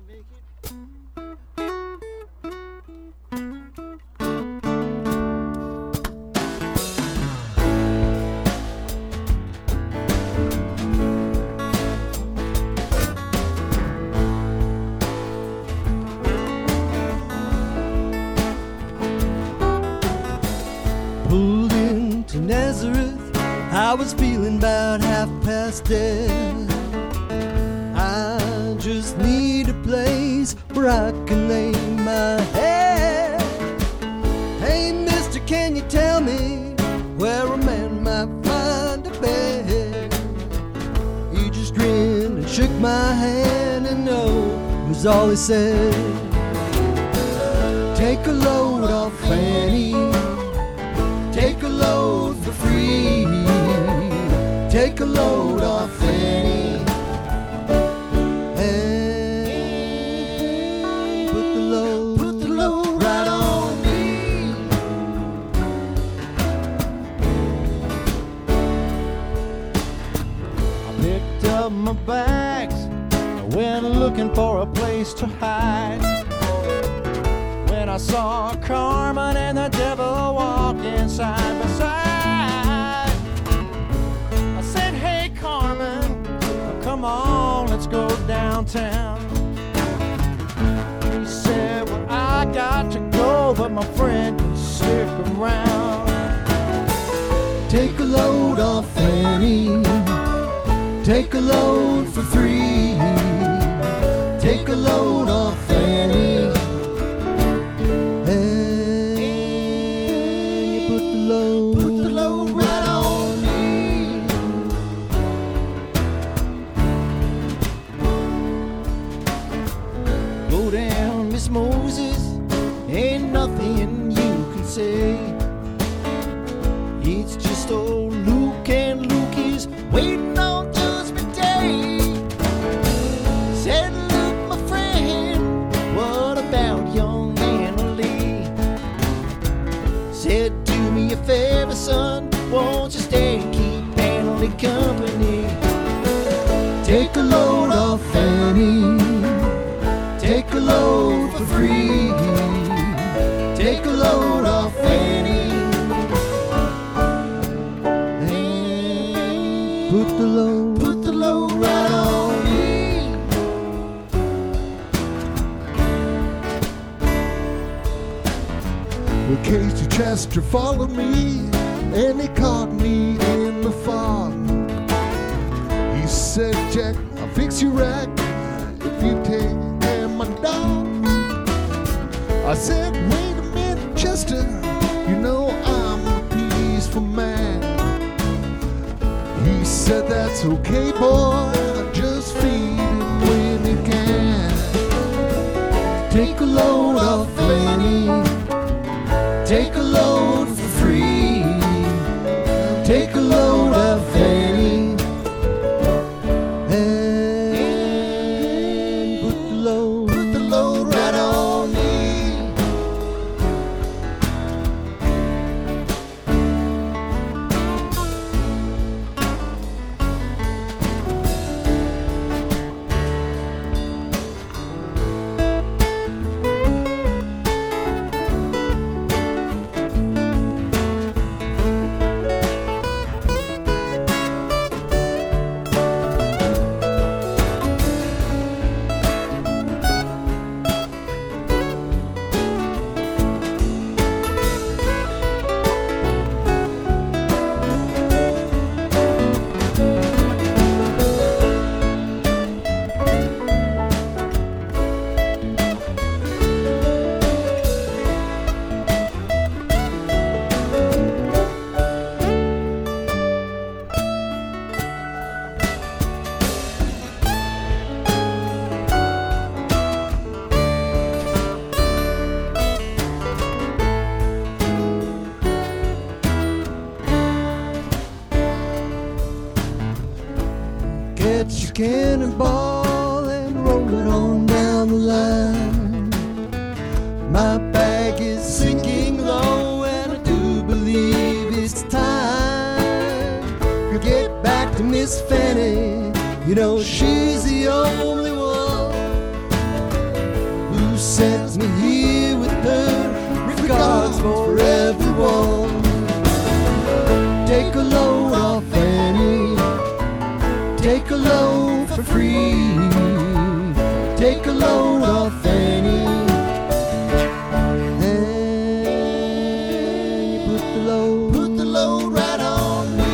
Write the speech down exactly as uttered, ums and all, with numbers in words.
Pulled into Nazareth, I was feeling about half past dead. I just need a place where I can lay my head. Hey mister, can you tell me where a man might find a bed? He just grinned and shook my hand, and no was all he said. Take a load off Fanny, take a load for free. Take a load off Fanny and put the load, put the load right on me. I picked up my bags, I went looking for a place to hide. When I saw Carmen and the devil walking side by side, I said, hey Carmen, come on, let's go downtown. He said, well, I got to go, but my friend can stick around. Take a load off Fanny, take a load for three. Take a load off Fanny. Moses, ain't nothing you can say. It's just old Luke, and Luke is waiting on Judgment Day. Said, Luke, my friend, what about young Anna Lee? Said, do me a favor, son, won't you stay and keep Anna Lee company? Take a load off Fanny, take a load for free. Take a load off Fanny and put the load, put the load right on me. Well, Casey Chester followed me, and he caught me in the fog. He said, Jack, I'll fix your rack if you take my dog. I said, wait a minute, Chester, you know I'm a peaceful man. He said, that's okay, boy, just feed him when you can. Take a load off Fanny, take a load for free. Take a load off Fanny and put the load, put the load right on me. Get your cannonball and roll it on down the line. My bag is sinking low, and I do believe it's time to get back to Miss Fanny. You know she's the only one sent me here with her. Regards for everyone. Take a load off Annie. Take a load for free. Take a load off Annie. And you put the load, put the load right on me.